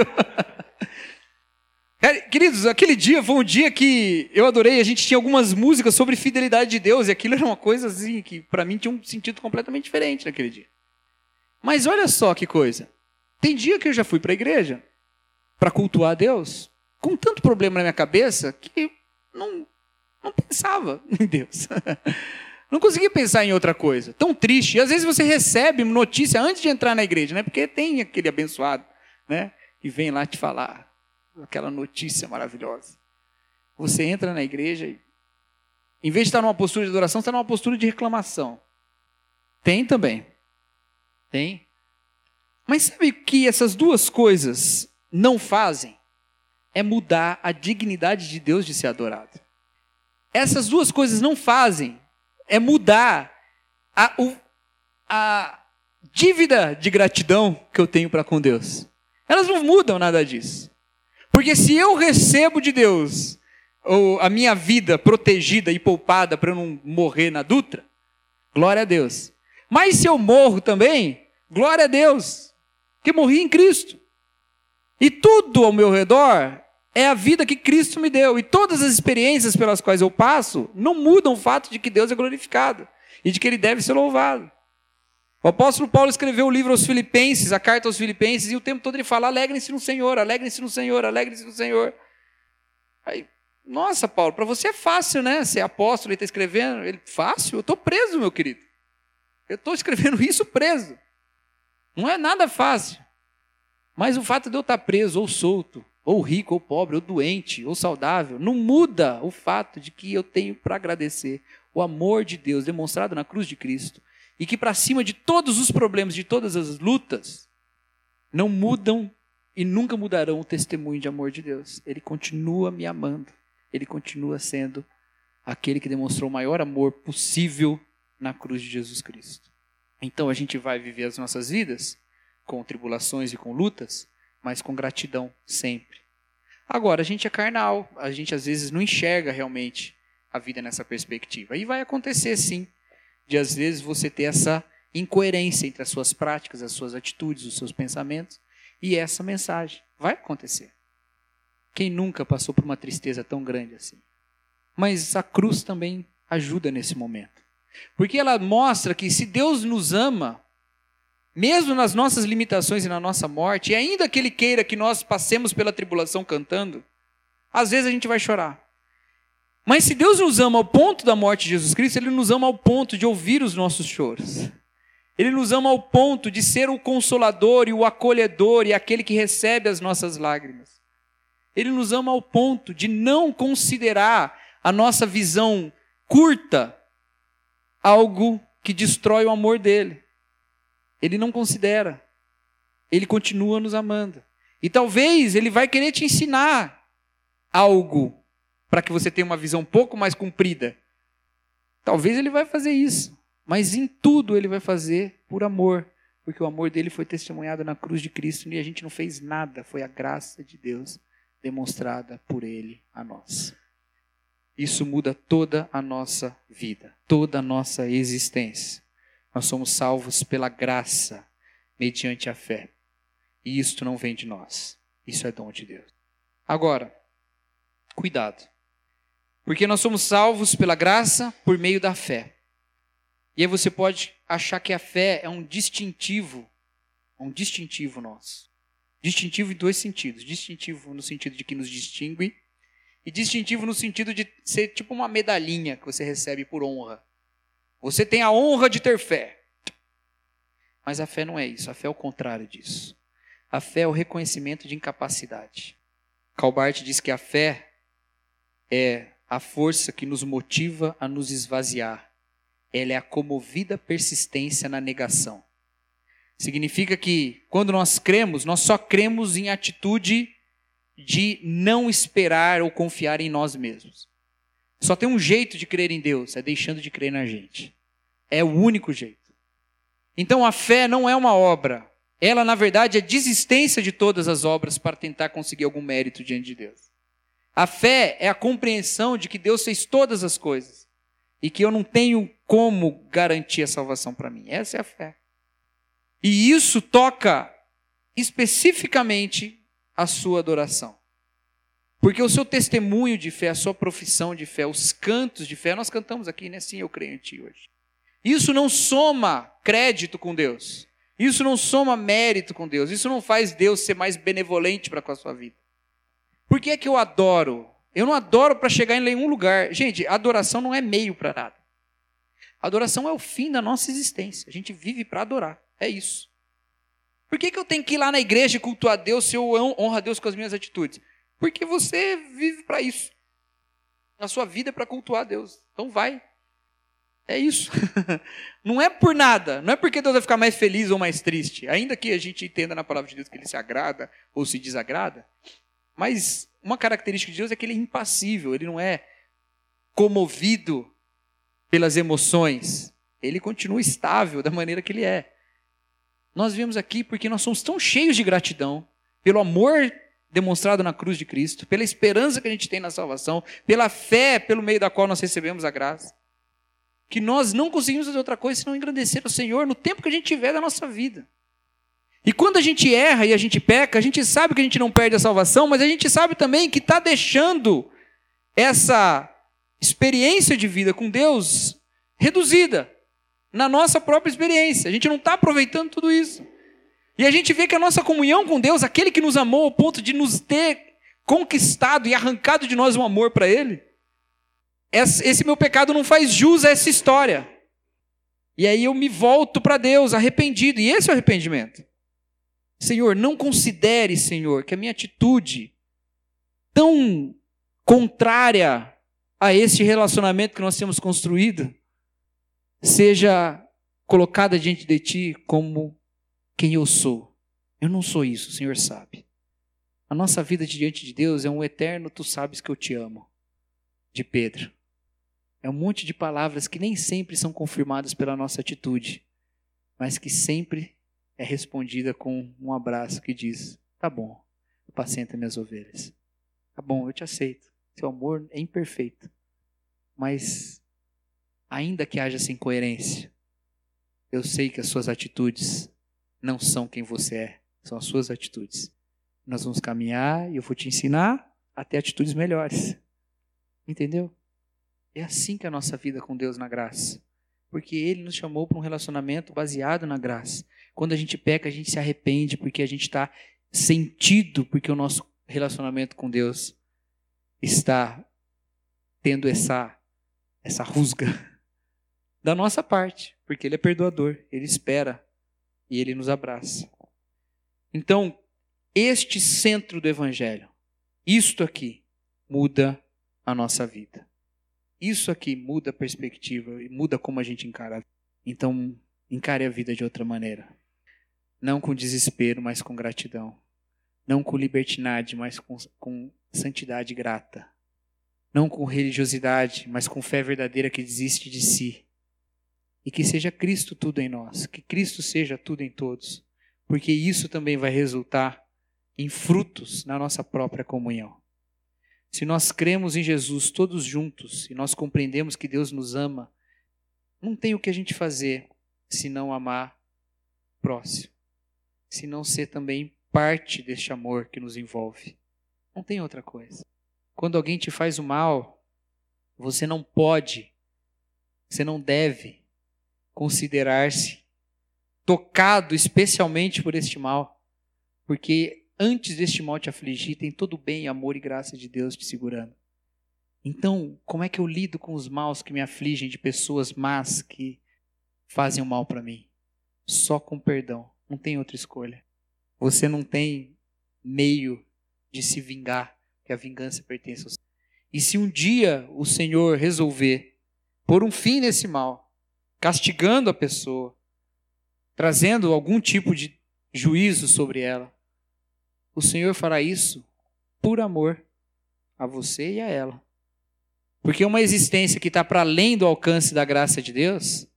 Queridos, aquele dia foi um dia que eu adorei. A gente tinha algumas músicas sobre fidelidade de Deus. E aquilo era uma coisa assim que para mim tinha um sentido completamente diferente naquele dia. Mas olha só que coisa. Tem dia que eu já fui para a igreja para cultuar a Deus com tanto problema na minha cabeça que não, não pensava em Deus. Não conseguia pensar em outra coisa. Tão triste. E às vezes você recebe notícia antes de entrar na igreja, né? Porque tem aquele abençoado, né? Que vem lá te falar aquela notícia maravilhosa. Você entra na igreja e, em vez de estar numa postura de adoração, você está numa postura de reclamação. Tem também. Tem. Mas sabe o que essas duas coisas não fazem? É mudar a dignidade de Deus de ser adorado. Essas duas coisas não fazem é mudar a, o, a dívida de gratidão que eu tenho para com Deus. Elas não mudam nada disso. Porque se eu recebo de Deus ou a minha vida protegida e poupada para eu não morrer na Dutra, glória a Deus. Mas se eu morro também, glória a Deus, que morri em Cristo. E tudo ao meu redor é a vida que Cristo me deu. E todas as experiências pelas quais eu passo não mudam o fato de que Deus é glorificado e de que Ele deve ser louvado. O apóstolo Paulo escreveu o livro aos Filipenses, a carta aos Filipenses, e o tempo todo ele fala, alegrem-se no Senhor, alegrem-se no Senhor, alegrem-se no Senhor. Aí, nossa, Paulo, para você é fácil, né? Ser apóstolo e estar escrevendo. Ele, fácil? Eu estou preso, meu querido. Eu estou escrevendo isso preso. Não é nada fácil. Mas o fato de eu estar preso ou solto, ou rico, ou pobre, ou doente, ou saudável, não muda o fato de que eu tenho para agradecer o amor de Deus demonstrado na cruz de Cristo, e que para cima de todos os problemas, de todas as lutas, não mudam e nunca mudarão o testemunho de amor de Deus. Ele continua me amando, Ele continua sendo aquele que demonstrou o maior amor possível na cruz de Jesus Cristo. Então a gente vai viver as nossas vidas com tribulações e com lutas, mas com gratidão sempre. Agora, a gente é carnal, a gente às vezes não enxerga realmente a vida nessa perspectiva. E vai acontecer sim, de às vezes você ter essa incoerência entre as suas práticas, as suas atitudes, os seus pensamentos e essa mensagem. Vai acontecer. Quem nunca passou por uma tristeza tão grande assim? Mas a cruz também ajuda nesse momento. Porque ela mostra que se Deus nos ama, mesmo nas nossas limitações e na nossa morte, e ainda que Ele queira que nós passemos pela tribulação cantando, às vezes a gente vai chorar. Mas se Deus nos ama ao ponto da morte de Jesus Cristo, Ele nos ama ao ponto de ouvir os nossos choros. Ele nos ama ao ponto de ser o consolador e o acolhedor e aquele que recebe as nossas lágrimas. Ele nos ama ao ponto de não considerar a nossa visão curta algo que destrói o amor dele. Ele não considera. Ele continua nos amando. E talvez Ele vai querer te ensinar algo para que você tenha uma visão um pouco mais comprida. Talvez Ele vai fazer isso. Mas em tudo Ele vai fazer por amor. Porque o amor dele foi testemunhado na cruz de Cristo e a gente não fez nada. Foi a graça de Deus demonstrada por Ele a nós. Isso muda toda a nossa vida, toda a nossa existência. Nós somos salvos pela graça, mediante a fé. E isto não vem de nós. Isso é dom de Deus. Agora, cuidado. Porque nós somos salvos pela graça por meio da fé. E aí você pode achar que a fé é um distintivo, um distintivo nosso. Distintivo em dois sentidos. Distintivo no sentido de que nos distingue e distintivo no sentido de ser tipo uma medalhinha que você recebe por honra. Você tem a honra de ter fé. Mas a fé não é isso. A fé é o contrário disso. A fé é o reconhecimento de incapacidade. Calbart diz que a fé é a força que nos motiva a nos esvaziar. Ela é a comovida persistência na negação. Significa que quando nós cremos, nós só cremos em atitude de não esperar ou confiar em nós mesmos. Só tem um jeito de crer em Deus, é deixando de crer na gente. É o único jeito. Então a fé não é uma obra. Ela, na verdade, é a desistência de todas as obras para tentar conseguir algum mérito diante de Deus. A fé é a compreensão de que Deus fez todas as coisas e que eu não tenho como garantir a salvação para mim. Essa é a fé. E isso toca especificamente a sua adoração. Porque o seu testemunho de fé, a sua profissão de fé, os cantos de fé, nós cantamos aqui, né? Sim, eu creio em ti hoje. Isso não soma crédito com Deus. Isso não soma mérito com Deus. Isso não faz Deus ser mais benevolente para com a sua vida. Por que é que eu adoro? Eu não adoro para chegar em nenhum lugar. Gente, a adoração não é meio para nada. A adoração é o fim da nossa existência. A gente vive para adorar. É isso. Por que que eu tenho que ir lá na igreja e cultuar a Deus se eu honro a Deus com as minhas atitudes? Porque você vive para isso. A sua vida é para cultuar a Deus. Então vai. É isso. Não é por nada. Não é porque Deus vai ficar mais feliz ou mais triste. Ainda que a gente entenda na palavra de Deus que ele se agrada ou se desagrada. Mas uma característica de Deus é que ele é impassível. Ele não é comovido pelas emoções. Ele continua estável da maneira que ele é. Nós viemos aqui porque nós somos tão cheios de gratidão pelo amor demonstrado na cruz de Cristo, pela esperança que a gente tem na salvação, pela fé pelo meio da qual nós recebemos a graça, que nós não conseguimos fazer outra coisa senão engrandecer o Senhor no tempo que a gente tiver da nossa vida. E quando a gente erra e a gente peca, a gente sabe que a gente não perde a salvação, mas a gente sabe também que está deixando essa experiência de vida com Deus reduzida na nossa própria experiência. A gente não está aproveitando tudo isso. E a gente vê que a nossa comunhão com Deus, aquele que nos amou ao ponto de nos ter conquistado e arrancado de nós um amor para Ele, esse meu pecado não faz jus a essa história. E aí eu me volto para Deus arrependido. E esse é o arrependimento. Senhor, não considere, Senhor, que a minha atitude tão contrária a este relacionamento que nós temos construído seja colocada diante de Ti como quem eu sou. Eu não sou isso, o Senhor sabe. A nossa vida diante de Deus é um eterno tu sabes que eu te amo, de Pedro. É um monte de palavras que nem sempre são confirmadas pela nossa atitude, mas que sempre é respondida com um abraço que diz, tá bom, apacenta minhas ovelhas. Tá bom, eu te aceito. Seu amor é imperfeito. Mas, ainda que haja essa incoerência, eu sei que as suas atitudes não são quem você é, são as suas atitudes. Nós vamos caminhar e eu vou te ensinar a ter atitudes melhores. Entendeu? É assim que é a nossa vida com Deus na graça. Porque Ele nos chamou para um relacionamento baseado na graça. Quando a gente peca, a gente se arrepende porque a gente está sentido, porque o nosso relacionamento com Deus está tendo essa, essa rusga da nossa parte. Porque Ele é perdoador, Ele espera e Ele nos abraça. Então, este centro do Evangelho, isto aqui, muda a nossa vida. Isso aqui muda a perspectiva e muda como a gente encara. Então, encare a vida de outra maneira. Não com desespero, mas com gratidão. Não com libertinagem, mas com, com santidade grata. Não com religiosidade, mas com fé verdadeira que desiste de si. E que seja Cristo tudo em nós. Que Cristo seja tudo em todos. Porque isso também vai resultar em frutos na nossa própria comunhão. Se nós cremos em Jesus todos juntos e nós compreendemos que Deus nos ama, não tem o que a gente fazer se não amar o próximo, se não ser também parte deste amor que nos envolve. Não tem outra coisa. Quando alguém te faz o mal, Você não pode, você não deve considerar-se tocado especialmente por este mal, porque antes deste mal te afligir, tem todo o bem, amor e graça de Deus te segurando. Então, como é que eu lido com os maus que me afligem de pessoas más que fazem o mal para mim? Só com perdão, não tem outra escolha. Você não tem meio de se vingar, que a vingança pertence ao Senhor. E se um dia o Senhor resolver pôr um fim nesse mal, castigando a pessoa, trazendo algum tipo de juízo sobre ela, o Senhor fará isso por amor a você e a ela. Porque uma existência que está para além do alcance da graça de Deus,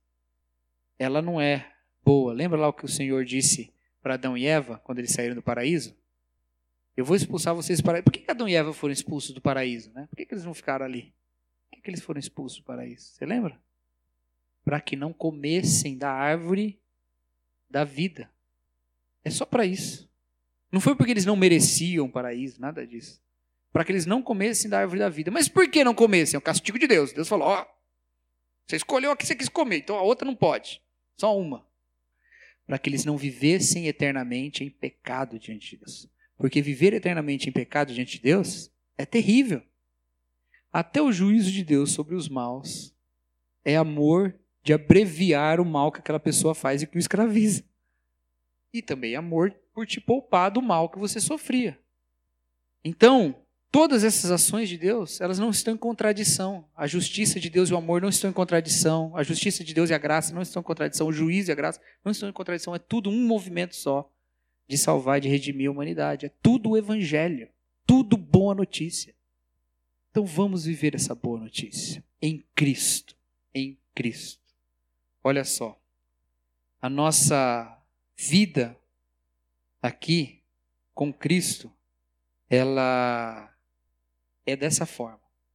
ela não é boa. Lembra lá o que o Senhor disse para Adão e Eva, quando eles saíram do paraíso? Eu vou expulsar vocês do paraíso. Por que Adão e Eva foram expulsos do paraíso? Né? Por que, que eles não ficaram ali? Por que, que eles foram expulsos do paraíso? Você lembra? Para que não comessem da árvore da vida. É só para isso. Não foi porque eles não mereciam o paraíso, nada disso. Para que eles não comessem da árvore da vida. Mas por que não comessem? É o castigo de Deus. Deus falou, ó, você escolheu a que você quis comer, então a outra não pode. Só uma. Para que eles não vivessem eternamente em pecado diante de Deus. Porque viver eternamente em pecado diante de Deus é terrível. Até o juízo de Deus sobre os maus é amor de abreviar o mal que aquela pessoa faz e que o escraviza. E também amor por te poupar do mal que você sofria. Então, todas essas ações de Deus, elas não estão em contradição. A justiça de Deus e o amor não estão em contradição. A justiça de Deus e a graça não estão em contradição. O juízo e a graça não estão em contradição. É tudo um movimento só de salvar e de redimir a humanidade. É tudo o evangelho. Tudo boa notícia. Então vamos viver essa boa notícia. Em Cristo. Em Cristo. Olha só. A nossa vida aqui com Cristo, ela é dessa forma.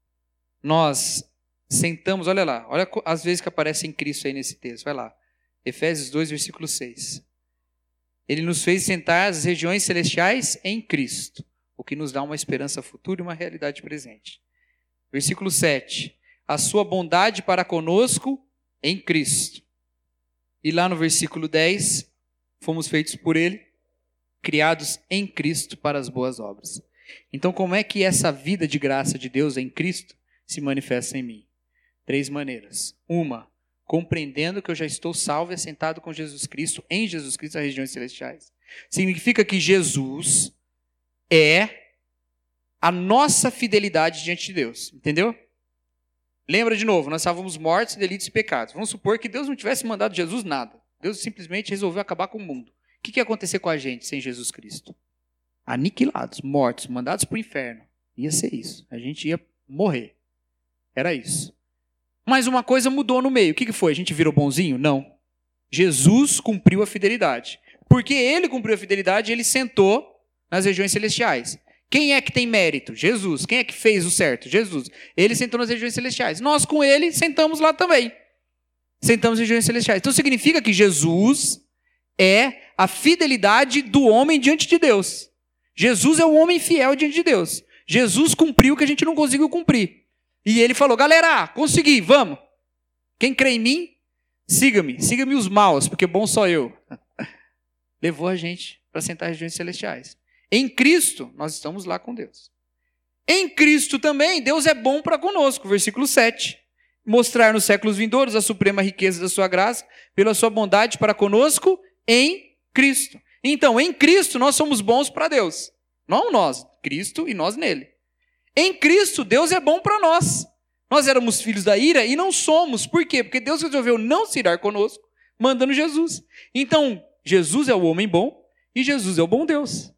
Nós sentamos, olha lá, olha as vezes que aparece em Cristo aí nesse texto, vai lá. Efésios dois, versículo seis. Ele nos fez sentar às regiões celestiais em Cristo, o que nos dá uma esperança futura e uma realidade presente. Versículo sete. A sua bondade para conosco em Cristo. E lá no versículo dez, fomos feitos por Ele, criados em Cristo para as boas obras. Então, como é que essa vida de graça de Deus em Cristo se manifesta em mim? Três maneiras. Uma, compreendendo que eu já estou salvo e assentado com Jesus Cristo, em Jesus Cristo, nas regiões celestiais. Significa que Jesus é a nossa fidelidade diante de Deus. Entendeu? Lembra de novo, nós estávamos mortos em delitos e pecados. Vamos supor que Deus não tivesse mandado Jesus nada. Deus simplesmente resolveu acabar com o mundo. O que ia acontecer com a gente sem Jesus Cristo? Aniquilados, mortos, mandados para o inferno. Ia ser isso. A gente ia morrer. Era isso. Mas uma coisa mudou no meio. O que foi? A gente virou bonzinho? Não. Jesus cumpriu a fidelidade. Porque ele cumpriu a fidelidade, ele sentou nas regiões celestiais. Quem é que tem mérito? Jesus. Quem é que fez o certo? Jesus. Ele sentou nas regiões celestiais. Nós com ele sentamos lá também. Sentamos nas regiões celestiais. Então significa que Jesus é a fidelidade do homem diante de Deus. Jesus é o homem fiel diante de Deus. Jesus cumpriu o que a gente não conseguiu cumprir. E ele falou, galera, consegui, vamos. Quem crê em mim, siga-me. Siga-me os maus, porque bom sou eu. Levou a gente para sentar nas regiões celestiais. Em Cristo, nós estamos lá com Deus. Em Cristo também, Deus é bom para conosco. Versículo sete. Mostrar nos séculos vindouros a suprema riqueza da sua graça, pela sua bondade para conosco em Cristo. Então, em Cristo, nós somos bons para Deus. Não nós, Cristo e nós nele. Em Cristo, Deus é bom para nós. Nós éramos filhos da ira e não somos. Por quê? Porque Deus resolveu não se irar conosco, mandando Jesus. Então, Jesus é o homem bom e Jesus é o bom Deus.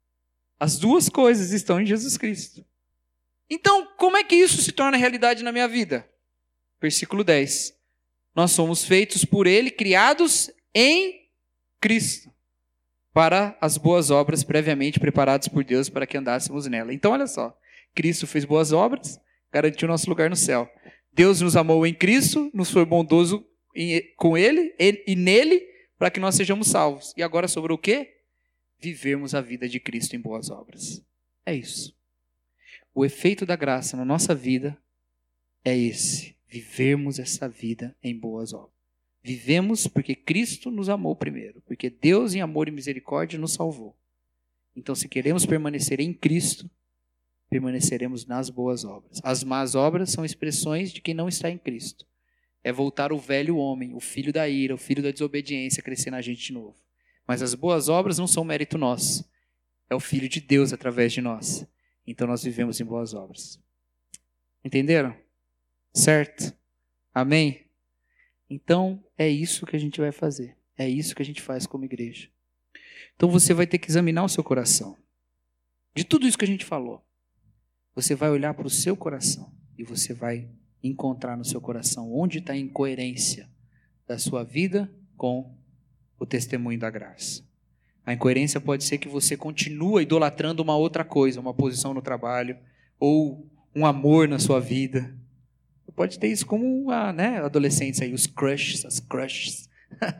As duas coisas estão em Jesus Cristo. Então, como é que isso se torna realidade na minha vida? Versículo dez. Nós somos feitos por Ele, criados em Cristo, para as boas obras previamente preparadas por Deus para que andássemos nela. Então, olha só. Cristo fez boas obras, garantiu nosso lugar no céu. Deus nos amou em Cristo, nos foi bondoso em, com Ele e, e nele, para que nós sejamos salvos. E agora sobre o quê? Vivermos a vida de Cristo em boas obras. É isso. O efeito da graça na nossa vida é esse: vivermos essa vida em boas obras. Vivemos porque Cristo nos amou primeiro, porque Deus em amor e misericórdia nos salvou. Então, se queremos permanecer em Cristo, permaneceremos nas boas obras. As más obras são expressões de quem não está em Cristo. É voltar o velho homem, o filho da ira, o filho da desobediência, crescer na gente de novo. Mas as boas obras não são mérito nosso. É o Filho de Deus através de nós. Então nós vivemos em boas obras. Entenderam? Certo? Amém? Então é isso que a gente vai fazer. É isso que a gente faz como igreja. Então você vai ter que examinar o seu coração. De tudo isso que a gente falou, você vai olhar para o seu coração e você vai encontrar no seu coração onde está a incoerência da sua vida com o testemunho da graça. A incoerência pode ser que você continua idolatrando uma outra coisa, uma posição no trabalho, ou um amor na sua vida. Pode ter isso como a, né, adolescentes aí, os crushes, as crushes.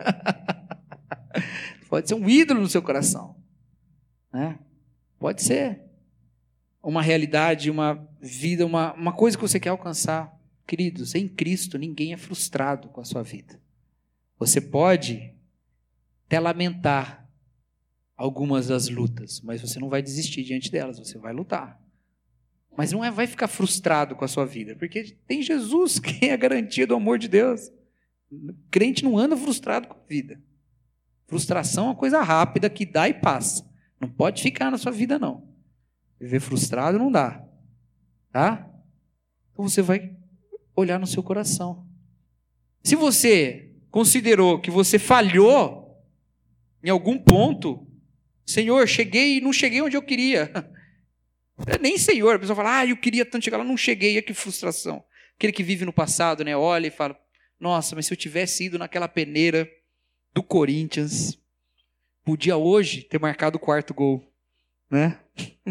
Pode ser um ídolo no seu coração. Né? Pode ser uma realidade, uma vida, uma, uma coisa que você quer alcançar. Queridos, em Cristo ninguém é frustrado com a sua vida. Você pode até lamentar algumas das lutas, mas você não vai desistir diante delas, você vai lutar. Mas não é, vai ficar frustrado com a sua vida, porque tem Jesus, que é a garantia do amor de Deus. O crente não anda frustrado com a vida. Frustração é uma coisa rápida que dá e passa. Não pode ficar na sua vida, não. Viver frustrado não dá. Tá? Então você vai olhar no seu coração. Se você considerou que você falhou em algum ponto, Senhor, cheguei e não cheguei onde eu queria. Nem Senhor, a pessoa fala, ah, eu queria tanto chegar lá, não cheguei, que frustração. Aquele que vive no passado, né, olha e fala, nossa, mas se eu tivesse ido naquela peneira do Corinthians, podia hoje ter marcado o quarto gol, né?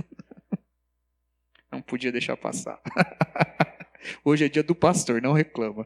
Não podia deixar passar. Hoje é dia do pastor, não reclama.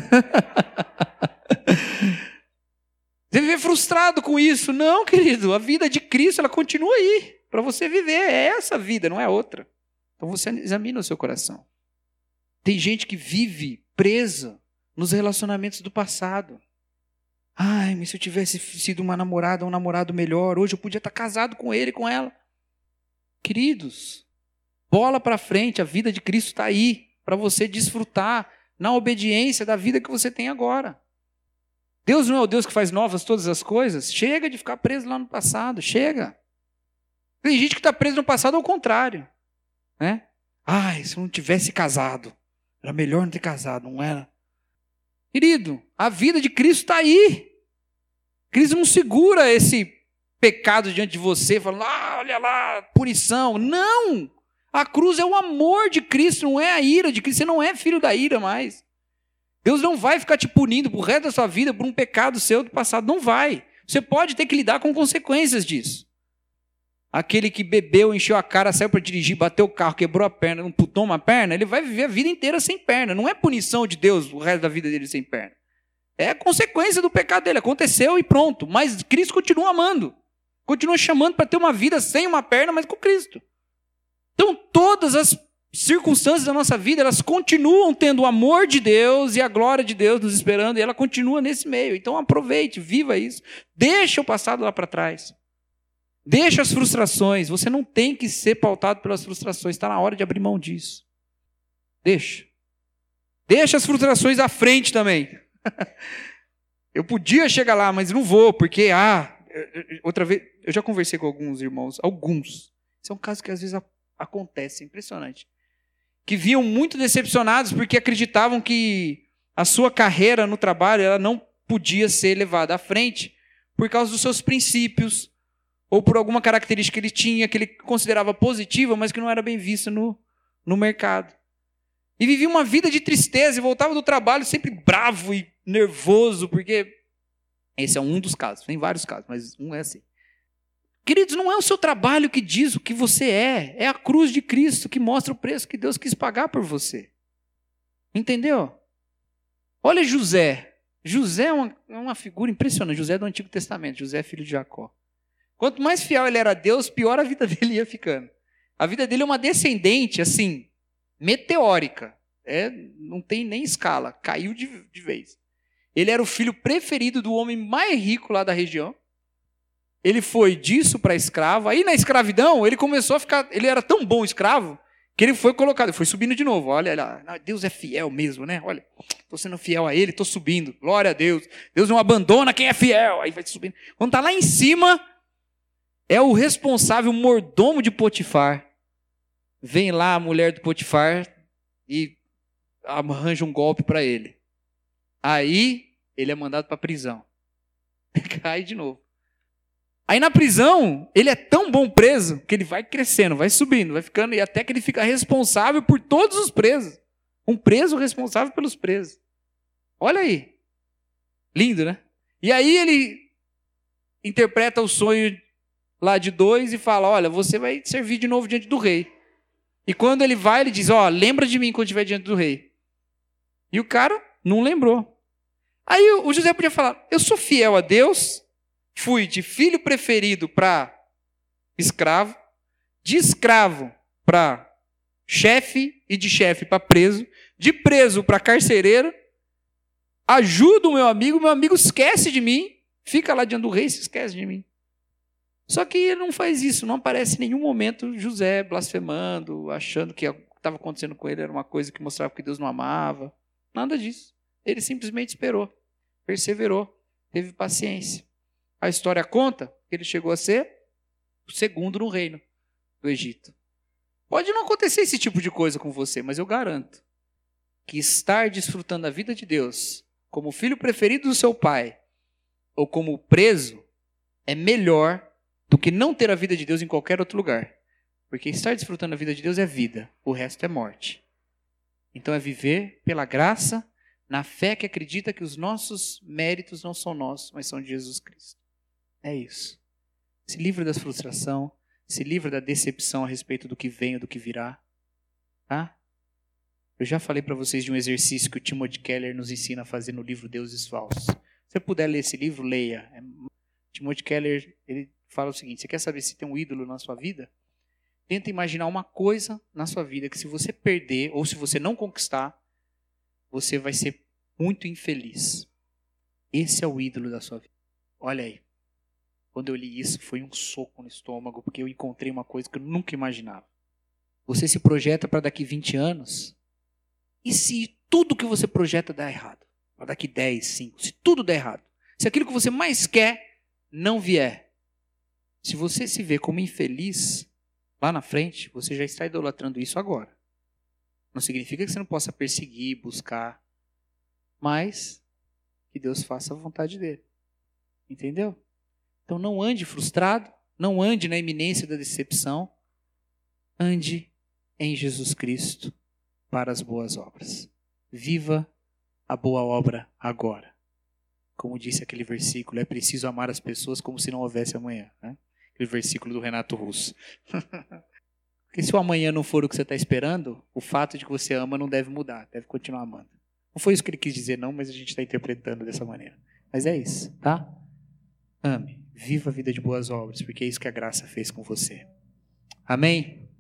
Você viver frustrado com isso? Não, querido. A vida de Cristo, ela continua aí. Para você viver. É essa vida, não é outra. Então você examina o seu coração. Tem gente que vive presa nos relacionamentos do passado. Ai, mas se eu tivesse sido uma namorada, um namorado melhor, hoje eu podia estar casado com ele, com ela. Queridos, bola para frente. A vida de Cristo está aí. Para você desfrutar na obediência da vida que você tem agora. Deus não é o Deus que faz novas todas as coisas? Chega de ficar preso lá no passado, chega. Tem gente que está preso no passado ao contrário. Né? Ai, se eu não tivesse casado, era melhor não ter casado, não era? Querido, a vida de Cristo está aí. Cristo não segura esse pecado diante de você, falando, ah, olha lá, punição. Não! A cruz é o amor de Cristo, não é a ira de Cristo. Você não é filho da ira mais. Deus não vai ficar te punindo pro resto da sua vida por um pecado seu do passado. Não vai. Você pode ter que lidar com consequências disso. Aquele que bebeu, encheu a cara, saiu para dirigir, bateu o carro, quebrou a perna, não putou uma perna, ele vai viver a vida inteira sem perna. Não é punição de Deus o resto da vida dele sem perna. É a consequência do pecado dele. Aconteceu e pronto. Mas Cristo continua amando. Continua chamando para ter uma vida sem uma perna, mas com Cristo. Então todas as circunstâncias da nossa vida, elas continuam tendo o amor de Deus e a glória de Deus nos esperando, e ela continua nesse meio. Então aproveite, viva isso. Deixa o passado lá para trás. Deixa as frustrações. Você não tem que ser pautado pelas frustrações. Está na hora de abrir mão disso. Deixa. Deixa as frustrações à frente também. Eu podia chegar lá, mas não vou, porque, ah, outra vez, eu já conversei com alguns irmãos, alguns. Isso é um caso que às vezes acontece, é impressionante. Que vinham muito decepcionados porque acreditavam que a sua carreira no trabalho ela não podia ser levada à frente por causa dos seus princípios ou por alguma característica que ele tinha, que ele considerava positiva, mas que não era bem vista no, no mercado. E vivia uma vida de tristeza e voltava do trabalho sempre bravo e nervoso, porque esse é um dos casos, tem vários casos, mas um é assim. Queridos, não é o seu trabalho que diz o que você é. É a cruz de Cristo que mostra o preço que Deus quis pagar por você. Entendeu? Olha José. José é uma, é uma figura impressionante. José é do Antigo Testamento. José é filho de Jacó. Quanto mais fiel ele era a Deus, pior a vida dele ia ficando. A vida dele é uma descendente, assim, meteórica. É, não tem nem escala, caiu de, de vez. Ele era o filho preferido do homem mais rico lá da região. Ele foi disso para escravo. Aí na escravidão, ele começou a ficar... Ele era tão bom escravo que ele foi colocado, ele foi subindo de novo. Olha lá, Deus é fiel mesmo, né? Olha, estou sendo fiel a ele, estou subindo. Glória a Deus. Deus não abandona quem é fiel. Aí vai subindo. Quando está lá em cima, é o responsável, o mordomo de Potifar. Vem lá a mulher do Potifar e arranja um golpe para ele. Aí ele é mandado para a prisão. Cai de novo. Aí na prisão, ele é tão bom preso que ele vai crescendo, vai subindo, vai ficando, e até que ele fica responsável por todos os presos. Um preso responsável pelos presos. Olha aí. Lindo, né? E aí ele interpreta o sonho lá de dois e fala, olha, você vai servir de novo diante do rei. E quando ele vai, ele diz, ó, lembra de mim quando estiver diante do rei. E o cara não lembrou. Aí o José podia falar, eu sou fiel a Deus, fui de filho preferido para escravo, de escravo para chefe e de chefe para preso, de preso para carcereiro, ajudo o meu amigo, meu amigo esquece de mim, fica lá diante do rei e se esquece de mim. Só que ele não faz isso, não aparece em nenhum momento José blasfemando, achando que o que estava acontecendo com ele era uma coisa que mostrava que Deus não amava. Nada disso. Ele simplesmente esperou, perseverou, teve paciência. A história conta que ele chegou a ser o segundo no reino do Egito. Pode não acontecer esse tipo de coisa com você, mas eu garanto que estar desfrutando da vida de Deus como filho preferido do seu pai ou como preso é melhor do que não ter a vida de Deus em qualquer outro lugar. Porque estar desfrutando da vida de Deus é vida, o resto é morte. Então é viver pela graça, na fé que acredita que os nossos méritos não são nossos, mas são de Jesus Cristo. É isso. Se livra da frustração, se livra da decepção a respeito do que vem ou do que virá. Tá? Eu já falei para vocês de um exercício que o Timothy Keller nos ensina a fazer no livro Deuses Falsos. Se você puder ler esse livro, leia. Timothy Keller, ele fala o seguinte, você quer saber se tem um ídolo na sua vida? Tenta imaginar uma coisa na sua vida que se você perder ou se você não conquistar, você vai ser muito infeliz. Esse é o ídolo da sua vida. Olha aí. Quando eu li isso, foi um soco no estômago, porque eu encontrei uma coisa que eu nunca imaginava. Você se projeta para daqui vinte anos, e se tudo que você projeta dá errado? Para daqui dez, cinco, se tudo der errado. Se aquilo que você mais quer não vier. Se você se vê como infeliz, lá na frente, você já está idolatrando isso agora. Não significa que você não possa perseguir, buscar, mas que Deus faça a vontade dele. Entendeu? Então não ande frustrado, não ande na iminência da decepção, ande em Jesus Cristo para as boas obras. Viva a boa obra agora. Como disse aquele versículo, é preciso amar as pessoas como se não houvesse amanhã. Né? Aquele versículo do Renato Russo. Porque se o amanhã não for o que você está esperando, o fato de que você ama não deve mudar, deve continuar amando. Não foi isso que ele quis dizer não, mas a gente está interpretando dessa maneira. Mas é isso, tá? Ame, viva a vida de boas obras, porque é isso que a graça fez com você. Amém?